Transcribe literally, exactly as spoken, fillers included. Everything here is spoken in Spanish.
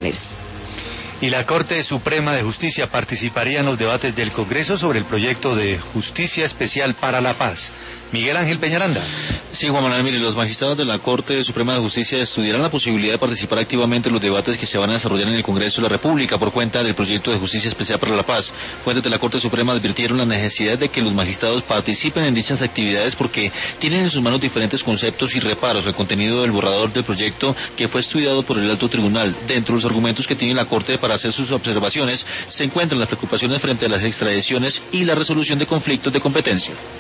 Y la Corte Suprema de Justicia participaría en los debates del Congreso sobre el proyecto de Justicia Especial para la Paz. Miguel Ángel Peñaranda. Sí, Juan Manuel, mire, los magistrados de la Corte Suprema de Justicia estudiarán la posibilidad de participar activamente en los debates que se van a desarrollar en el Congreso de la República por cuenta del proyecto de Justicia Especial para la Paz. Fuentes de la Corte Suprema advirtieron la necesidad de que los magistrados participen en dichas actividades porque tienen en sus manos diferentes conceptos y reparos al contenido del borrador del proyecto que fue estudiado por el Alto Tribunal. Dentro de los argumentos que tiene la Corte para hacer sus observaciones se encuentran las preocupaciones frente a las extradiciones y la resolución de conflictos de competencia.